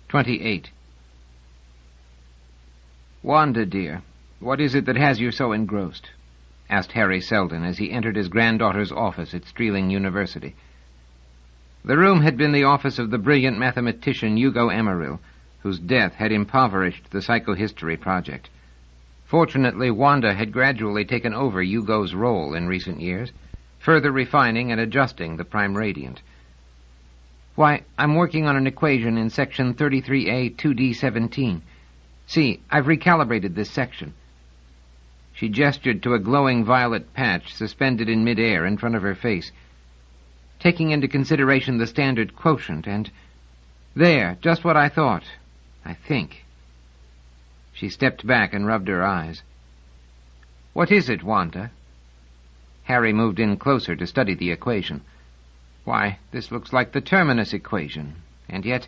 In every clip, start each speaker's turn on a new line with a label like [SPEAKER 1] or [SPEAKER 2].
[SPEAKER 1] 28. "Wanda, dear, what is it that has you so engrossed?" asked Harry Selden as he entered his granddaughter's office at Streeling University. The room had been the office of the brilliant mathematician Hugo Emmeril, whose death had impoverished the psychohistory project. Fortunately, Wanda had gradually taken over Hugo's role in recent years, further refining and adjusting the prime radiant. "Why, I'm working on an equation in section 33A 2D17. See, I've recalibrated this section." She gestured to a glowing violet patch suspended in midair in front of her face, taking into consideration the standard quotient, and there, just what I thought, I think. She stepped back and rubbed her eyes. "What is it, Wanda?" Harry moved in closer to study the equation. "Why, this looks like the terminus equation, and yet...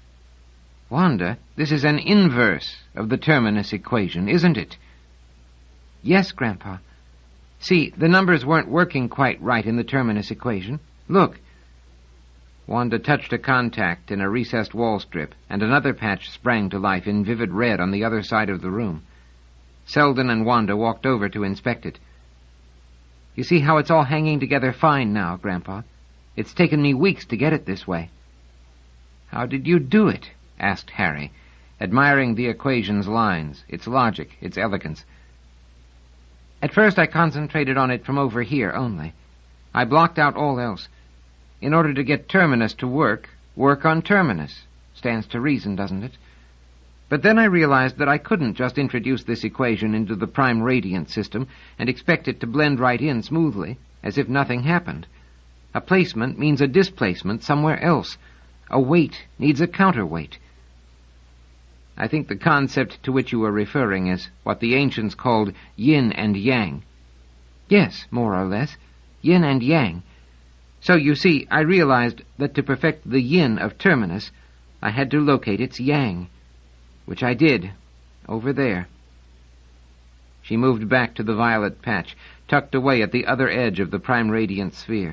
[SPEAKER 1] Wanda, this is an inverse of the terminus equation, isn't it?" "Yes, Grandpa. See, the numbers weren't working quite right in the terminus equation. Look." Wanda touched a contact in a recessed wall strip, and another patch sprang to life in vivid red on the other side of the room. Selden and Wanda walked over to inspect it. "You see how it's all hanging together fine now, Grandpa? It's taken me weeks to get it this way." "How did you do it?" asked Harry, admiring the equation's lines, its logic, its elegance. "At first I concentrated on it from over here only. I blocked out all else. In order to get terminus to work on terminus. Stands to reason, doesn't it? But then I realized that I couldn't just introduce this equation into the prime radiant system and expect it to blend right in smoothly, as if nothing happened. A placement means a displacement somewhere else. A weight needs a counterweight. I think the concept to which you were referring is what the ancients called yin and yang." "Yes, more or less. Yin and yang. So, you see, I realized that to perfect the yin of terminus, I had to locate its yang, which I did, over there." She moved back to the violet patch, tucked away at the other edge of the prime radiant sphere.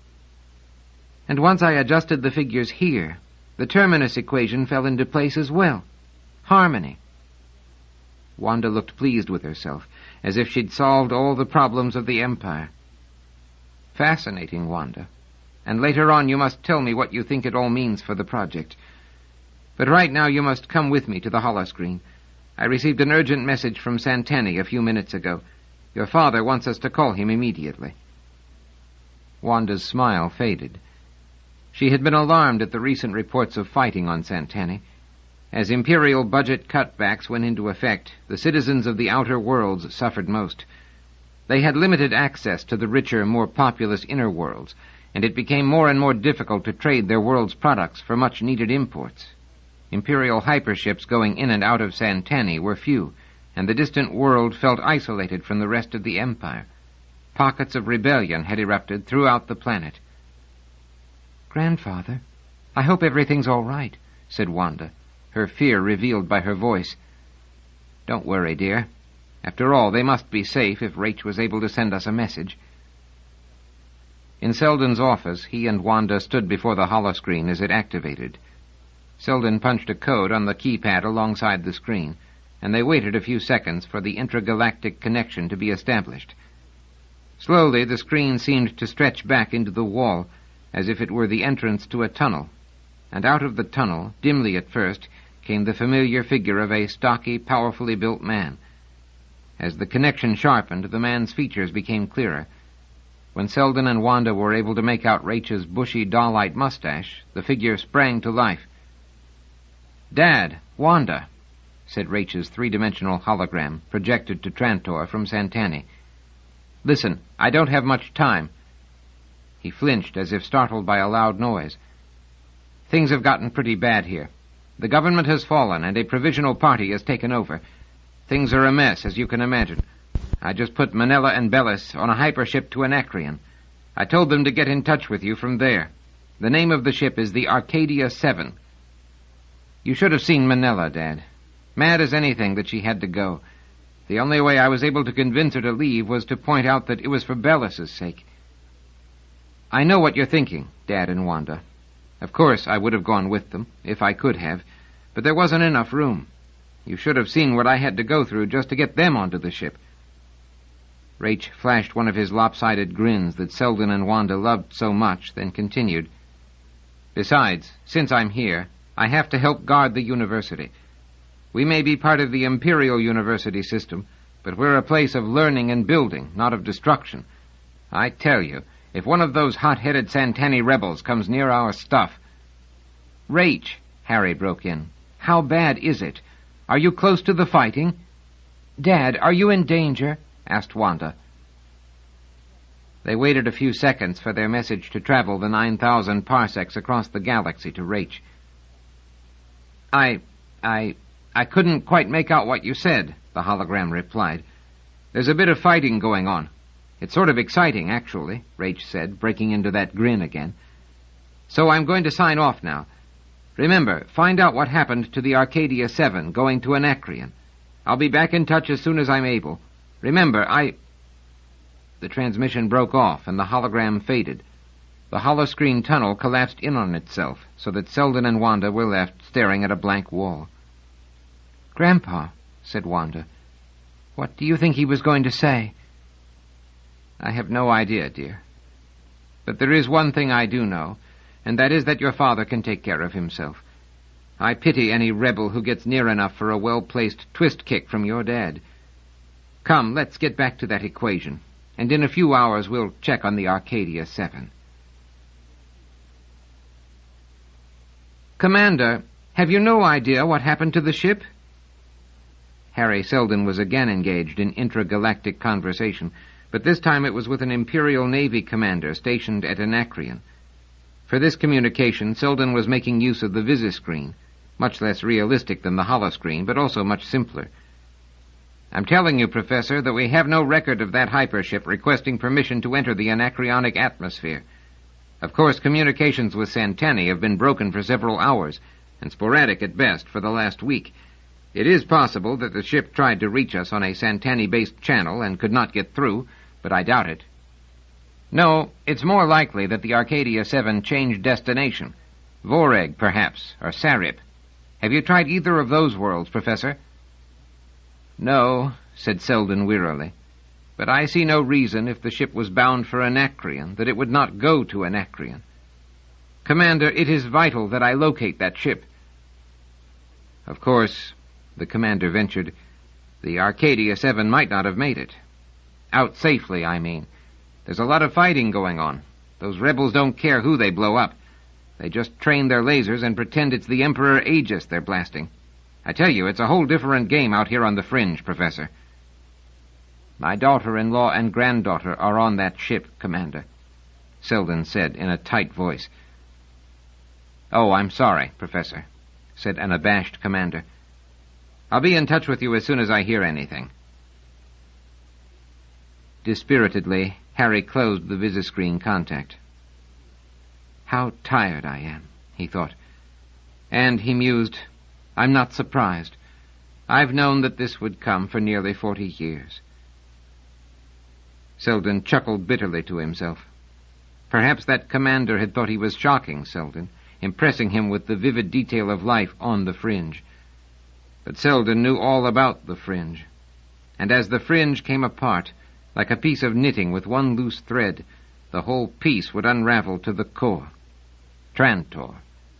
[SPEAKER 1] "And once I adjusted the figures here, the terminus equation fell into place as well. Harmony." Wanda looked pleased with herself, as if she'd solved all the problems of the Empire. "Fascinating, Wanda. And later on you must tell me what you think it all means for the project. But right now you must come with me to the holoscreen. I received an urgent message from Santani a few minutes ago. Your father wants us to call him immediately." Wanda's smile faded. She had been alarmed at the recent reports of fighting on Santani. As imperial budget cutbacks went into effect, the citizens of the outer worlds suffered most. They had limited access to the richer, more populous inner worlds, and it became more and more difficult to trade their world's products for much-needed imports. Imperial hyperships going in and out of Santani were few, and the distant world felt isolated from the rest of the Empire. Pockets of rebellion had erupted throughout the planet. "Grandfather, I hope everything's all right," said Wanda, her fear revealed by her voice. "Don't worry, dear. After all, they must be safe if Rach was able to send us a message." In Selden's office, he and Wanda stood before the holoscreen as it activated. Selden punched a code on the keypad alongside the screen, and they waited a few seconds for the intragalactic connection to be established. Slowly, the screen seemed to stretch back into the wall, as if it were the entrance to a tunnel, and out of the tunnel, dimly at first, came the familiar figure of a stocky, powerfully built man. As the connection sharpened, the man's features became clearer. When Selden and Wanda were able to make out Rach's bushy, doll-like mustache, the figure sprang to life. "Dad, Wanda," said Rach's three-dimensional hologram, projected to Trantor from Santani. "Listen, I don't have much time." He flinched as if startled by a loud noise. "Things have gotten pretty bad here. The government has fallen, and a provisional party has taken over. Things are a mess, as you can imagine. I just put Manila and Bellis on a hypership to Anacreon. I told them to get in touch with you from there. The name of the ship is the Arcadia 7. You should have seen Manila, Dad. Mad as anything that she had to go. The only way I was able to convince her to leave was to point out that it was for Bellis's sake. I know what you're thinking, Dad and Wanda. Of course I would have gone with them, if I could have. but there wasn't enough room. You should have seen what I had to go through just to get them onto the ship." Raich flashed one of his lopsided grins that Selden and Wanda loved so much, then continued, "Besides, since I'm here, I have to help guard the university. We may be part of the Imperial University system, but we're a place of learning and building, not of destruction. I tell you, if one of those hot-headed Santani rebels comes near our stuff—" "Raich," Harry broke in, "how bad is it? Are you close to the fighting?" "Dad, are you in danger?" asked Wanda. They waited a few seconds for their message to travel the 9,000 parsecs across the galaxy to Raich. I couldn't quite make out what you said," the hologram replied. "There's a bit of fighting going on. It's sort of exciting, actually," Raich said, breaking into that grin again. "So I'm going to sign off now. Remember, find out what happened to the Arcadia 7 going to Anacreon. I'll be back in touch as soon as I'm able. Remember, The transmission broke off, and the hologram faded. The holoscreen tunnel collapsed in on itself, so that Selden and Wanda were left staring at a blank wall. "Grandpa," said Wanda, "what do you think he was going to say?" "I have no idea, dear. But there is one thing I do know, and that is that your father can take care of himself. I pity any rebel who gets near enough for a well-placed twist kick from your dad. Come, let's get back to that equation, and in a few hours we'll check on the Arcadia 7. "Commander, have you no idea what happened to the ship?" Harry Selden was again engaged in intragalactic conversation, but this time it was with an Imperial Navy commander stationed at Anacreon. For this communication, Selden was making use of the visiscreen, much less realistic than the holoscreen, but also much simpler. "I'm telling you, Professor, that we have no record of that hypership requesting permission to enter the anacreonic atmosphere. Of course, communications with Santani have been broken for several hours, and sporadic at best for the last week. It is possible that the ship tried to reach us on a Santani-based channel and could not get through, but I doubt it. No, it's more likely that the Arcadia 7 changed destination. Voreg, perhaps, or Sarip. Have you tried either of those worlds, Professor?" "No," said Selden wearily. "But I see no reason, if the ship was bound for Anacreon, that it would not go to Anacreon. Commander, it is vital that I locate that ship." "Of course," the commander ventured, "the Arcadia 7 might not have made it. Out safely, I mean. There's a lot of fighting going on. Those rebels don't care who they blow up. They just train their lasers and pretend it's the Emperor Aegis they're blasting. I tell you, it's a whole different game out here on the fringe, Professor." "My daughter-in-law and granddaughter are on that ship, Commander," Selden said in a tight voice. "Oh, I'm sorry, Professor," said an abashed commander. "I'll be in touch with you as soon as I hear anything." Dispiritedly, Harry closed the visiscreen contact. "How tired I am," he thought. And, he mused, "I'm not surprised. I've known that this would come for nearly 40 years. Selden chuckled bitterly to himself. Perhaps that commander had thought he was shocking Selden, impressing him with the vivid detail of life on the fringe. But Selden knew all about the fringe. And as the fringe came apart, like a piece of knitting with one loose thread, the whole piece would unravel to the core. Trantor.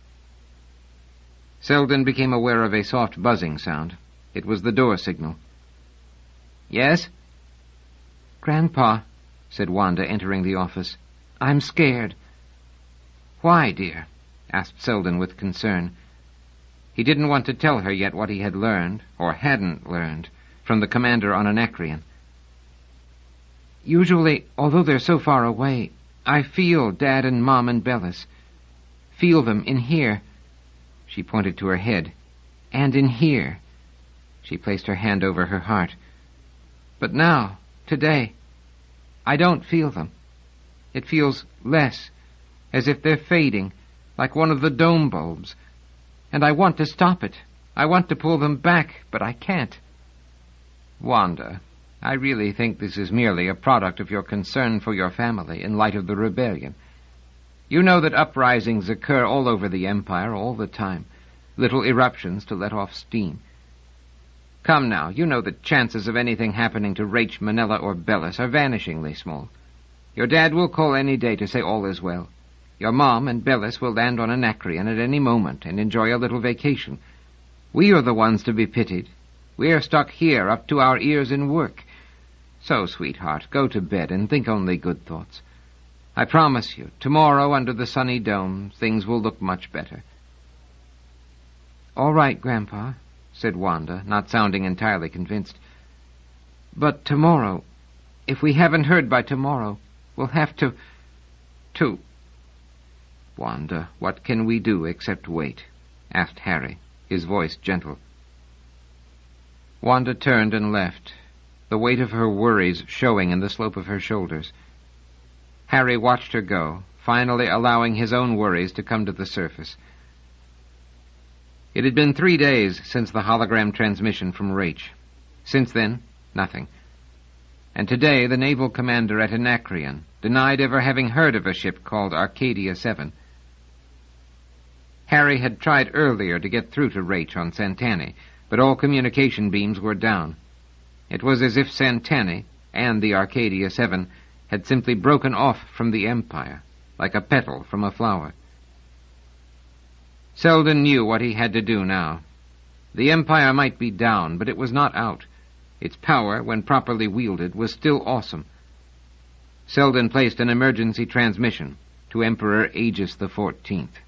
[SPEAKER 1] Selden became aware of a soft buzzing sound. It was the door signal. "Yes?" "Grandpa," said Wanda, entering the office, "I'm scared." "Why, dear?" asked Selden with concern. He didn't want to tell her yet what he had learned, or hadn't learned, from the commander on Anacreon. "Usually, although they're so far away, I feel Dad and Mom and Bellis. Feel them in here." She pointed to her head. "And in here." She placed her hand over her heart. "But now, today, I don't feel them. It feels less, as if they're fading, like one of the dome bulbs. And I want to stop it. I want to pull them back, but I can't." "Wanda, I really think this is merely a product of your concern for your family in light of the rebellion. You know that uprisings occur all over the Empire all the time. little eruptions to let off steam. Come now, you know that chances of anything happening to Rache, Manila, or Bellis are vanishingly small. Your dad will call any day to say all is well. Your mom and Bellis will land on Anacreon at any moment and enjoy a little vacation. We are the ones to be pitied. We are stuck here up to our ears in work. So, sweetheart, go to bed and think only good thoughts. I promise you, tomorrow under the sunny dome, things will look much better. All right, Grandpa, said Wanda, not sounding entirely convinced. But tomorrow, if we haven't heard by tomorrow, we'll have to... Wanda, what can we do except wait? Asked Harry, his voice gentle. Wanda turned and left, the weight of her worries showing in the slope of her shoulders. Harry watched her go, finally allowing his own worries to come to the surface. It had been 3 days since the hologram transmission from Rache. Since then, nothing. And today the naval commander at Anacreon denied ever having heard of a ship called Arcadia 7. Harry had tried earlier to get through to Rache on Santani, but all communication beams were down. It was as if Santani and the Arcadia 7 had simply broken off from the Empire, like a petal from a flower. Selden knew what he had to do now. The Empire might be down, but it was not out. Its power, when properly wielded, was still awesome. Selden placed an emergency transmission to Emperor Aegis the 14th.